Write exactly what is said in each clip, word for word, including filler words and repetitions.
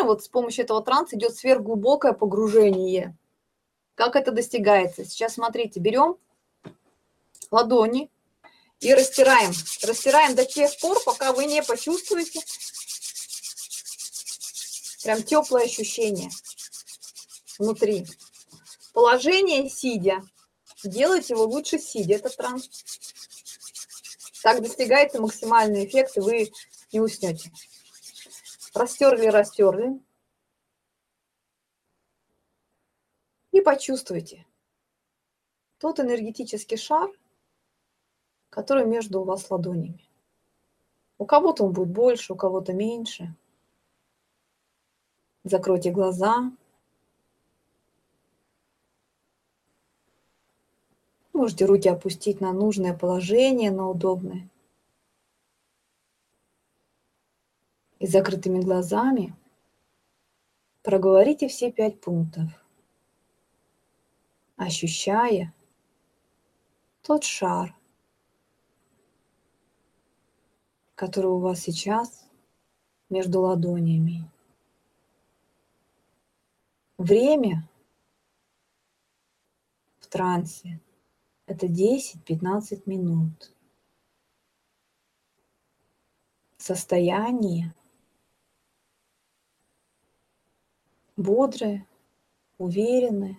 размером, вот с помощью этого транса идет сверхглубокое погружение. Как это достигается? Сейчас смотрите, берем ладони и растираем. Растираем до тех пор, пока вы не почувствуете прям теплое ощущение внутри. Положение сидя. Делайте его лучше сидя, этот транс. Так достигается максимальный эффект, и вы не уснете. Растерли, растерли. И почувствуйте тот энергетический шар, который между у вас ладонями. У кого-то он будет больше, у кого-то меньше. Закройте глаза. Можете руки опустить на нужное положение, на удобное. И с закрытыми глазами проговорите все пять пунктов, ощущая тот шар, который у вас сейчас между ладонями. Время в трансе – это десять-пятнадцать минут. Состояние бодрое, уверенное.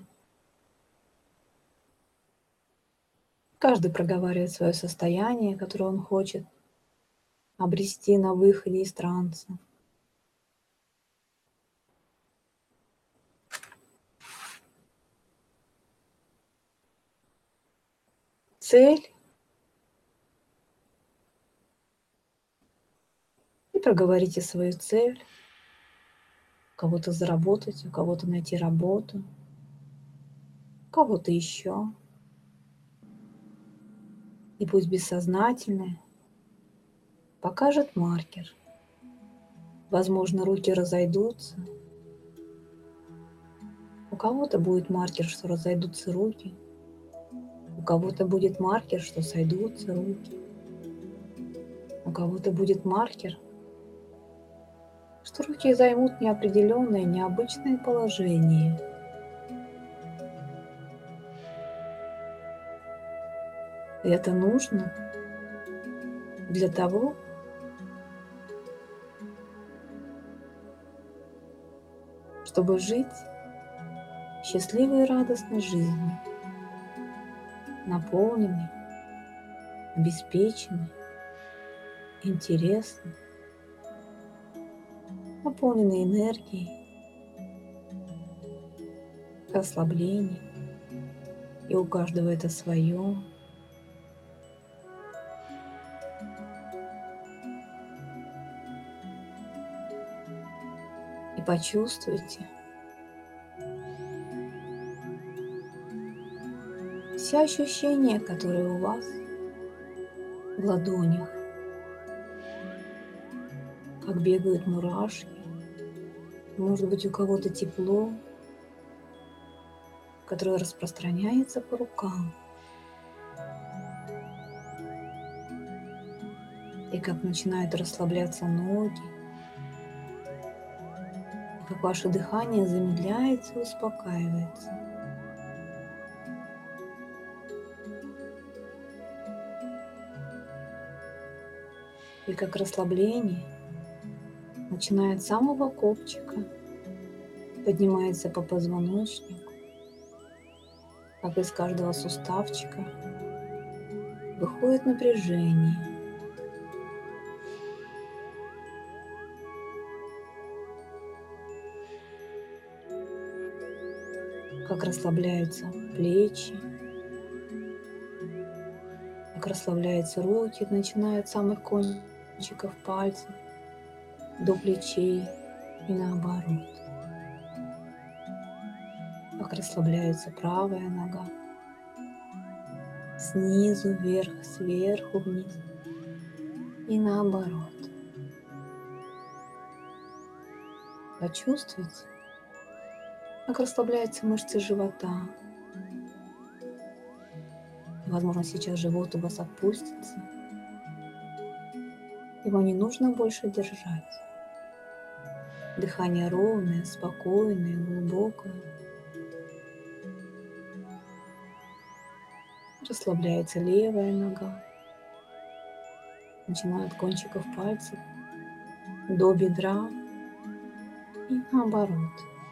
Каждый проговаривает свое состояние, которое он хочет обрести на выходе из транса. Цель. И проговорите свою цель. У кого-то заработать, у кого-то найти работу, у кого-то еще. И пусть бессознательное покажет маркер. Возможно, руки разойдутся. У кого-то будет маркер, что разойдутся руки. У кого-то будет маркер, что сойдутся руки. У кого-то будет маркер, что руки займут неопределенное, необычное положение. И это нужно для того, чтобы жить счастливой и радостной жизнью, наполненной, обеспеченной, интересной, наполненной энергией, расслаблением, и у каждого это свое. И почувствуйте все ощущения, которые у вас в ладонях, как бегают мурашки. Может быть, у кого-то тепло, которое распространяется по рукам. И как начинают расслабляться ноги, и как ваше дыхание замедляется и успокаивается. И как расслабление начинает с самого копчика, поднимается по позвоночнику, как из каждого суставчика выходит напряжение. Как расслабляются плечи, как расслабляются руки, начиная от самых кончиков пальцев до плечей и наоборот. Как расслабляется правая нога, снизу вверх, сверху вниз и наоборот. Почувствуйте, как расслабляются мышцы живота. Возможно, сейчас живот у вас отпустится. Его не нужно больше держать. Дыхание ровное, спокойное, глубокое. Расслабляется левая нога, начиная от кончиков пальцев до бедра и наоборот.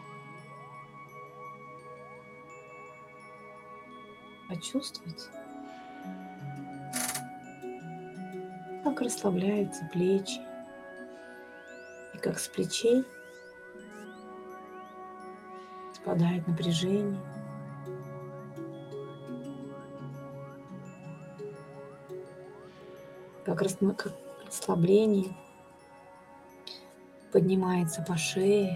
Почувствуйте, как расслабляются плечи, и как с плечей спадает напряжение. Как, рас... как расслабление поднимается по шее,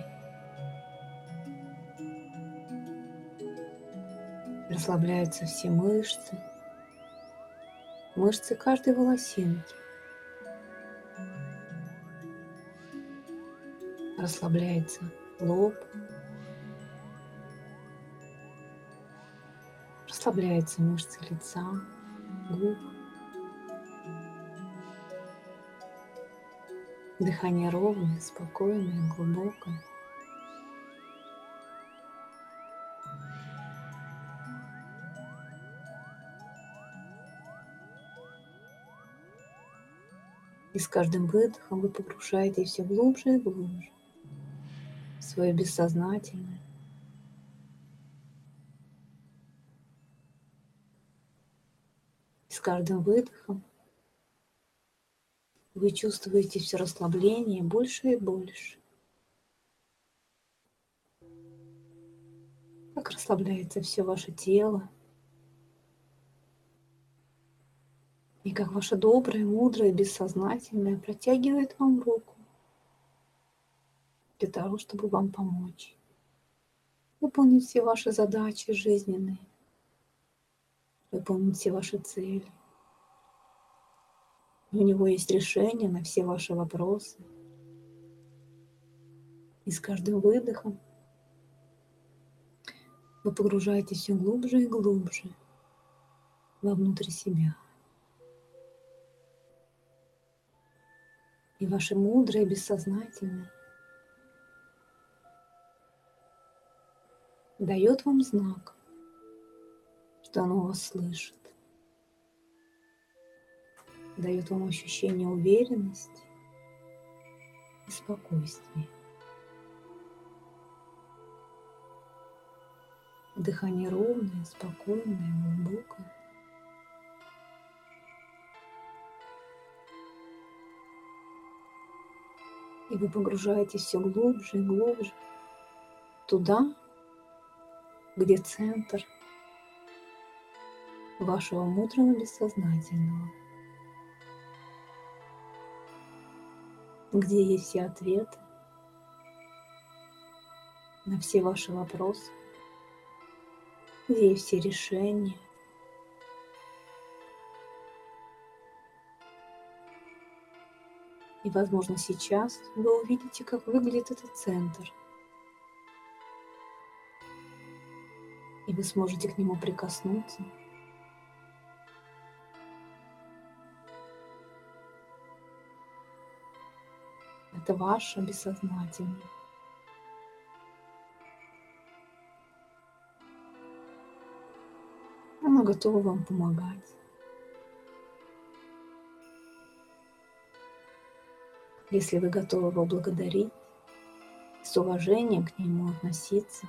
расслабляются все мышцы, мышцы каждой волосинки. Расслабляется лоб, расслабляются мышцы лица, губ. Дыхание ровное, спокойное, глубокое. И с каждым выдохом вы погружаетесь все глубже и глубже в свое бессознательное. И с каждым выдохом вы чувствуете все расслабление больше и больше. Как расслабляется все ваше тело. И как ваше доброе, мудрое, бессознательное протягивает вам руку для того, чтобы вам помочь выполнить все ваши задачи жизненные, выполнить все ваши цели. И у него есть решение на все ваши вопросы. И с каждым выдохом вы погружаетесь все глубже и глубже вовнутрь себя. И ваше мудрое, бессознательное дает вам знак, что оно вас слышит. Дает вам ощущение уверенности и спокойствия. Дыхание ровное, спокойное, глубокое. И вы погружаетесь все глубже и глубже туда, где центр вашего мудрого бессознательного, где есть все ответы на все ваши вопросы, где есть все решения. И, возможно, сейчас вы увидите, как выглядит этот центр. И вы сможете к нему прикоснуться. Это ваше бессознательное. Оно готово вам помогать. Если вы готовы его благодарить, с уважением к нему относиться,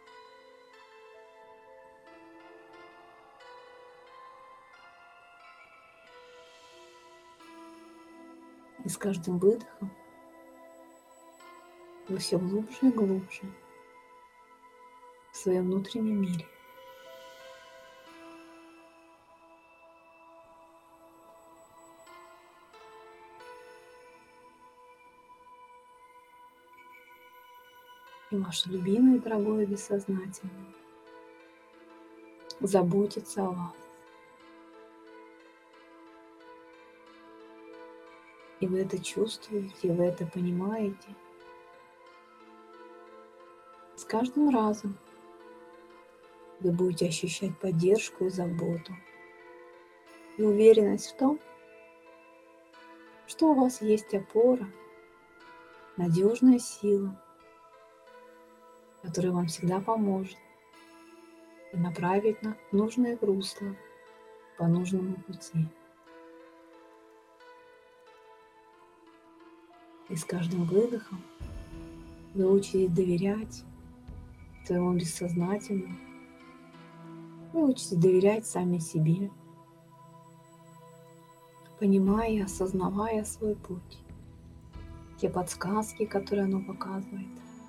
и с каждым выдохом вы все глубже и глубже в своем внутреннем мире. И ваше любимое, дорогое бессознательное заботится о вас. И вы это чувствуете, вы это понимаете. С каждым разом вы будете ощущать поддержку и заботу. И уверенность в том, что у вас есть опора, надежная сила, которая вам всегда поможет и направит на нужное русло по нужному пути. И с каждым выдохом вы учитесь доверять своему бессознательному, вы учитесь доверять сами себе, понимая и осознавая свой путь, те подсказки, которые оно показывает.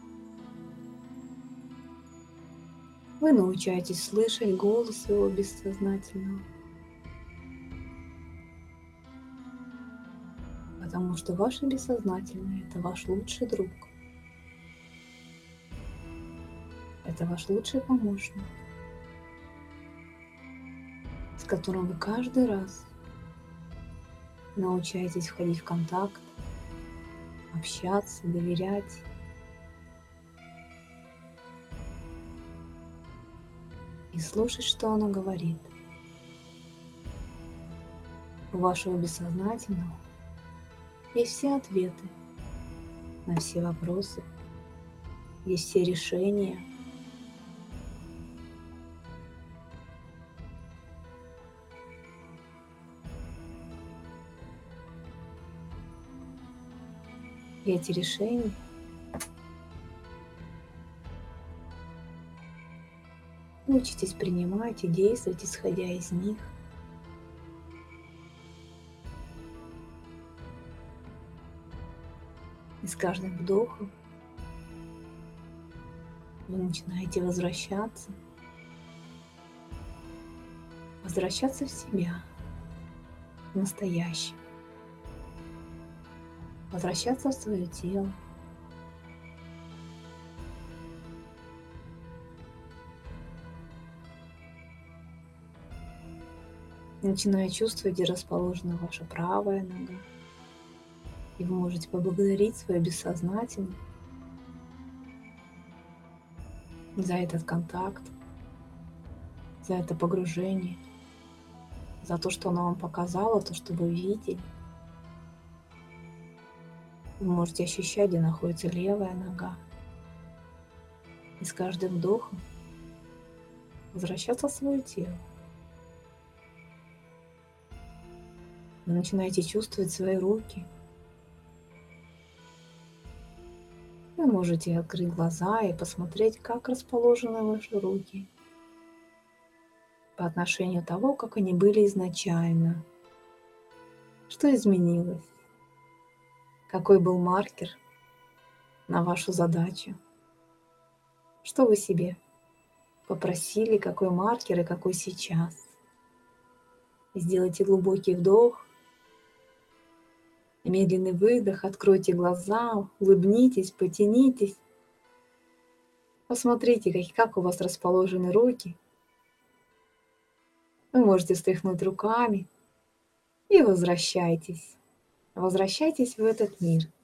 Вы научаетесь слышать голос своего бессознательного, потому что ваше бессознательное — это ваш лучший друг, это ваш лучший помощник, с которым вы каждый раз научаетесь входить в контакт, общаться, доверять. И слушать, что оно говорит. У вашего бессознательного есть все ответы на все вопросы, есть все решения. И эти решения учитесь принимать и действовать, исходя из них. И с каждым вдохом вы начинаете возвращаться, возвращаться в себя, в настоящее, возвращаться в свое тело. Начиная чувствовать, где расположена ваша правая нога. И вы можете поблагодарить свое бессознательное за этот контакт, за это погружение, за то, что оно вам показало, то, что вы видели. Вы можете ощущать, где находится левая нога. И с каждым вдохом возвращаться в свое тело. Вы начинаете чувствовать свои руки. Вы можете открыть глаза и посмотреть, как расположены ваши руки по отношению того, как они были изначально. Что изменилось? Какой был маркер на вашу задачу? Что вы себе попросили, какой маркер и какой сейчас? Сделайте глубокий вдох, медленный выдох, откройте глаза, улыбнитесь, потянитесь. Посмотрите, как, как у вас расположены руки. Вы можете встряхнуть руками и возвращайтесь. Возвращайтесь в этот мир,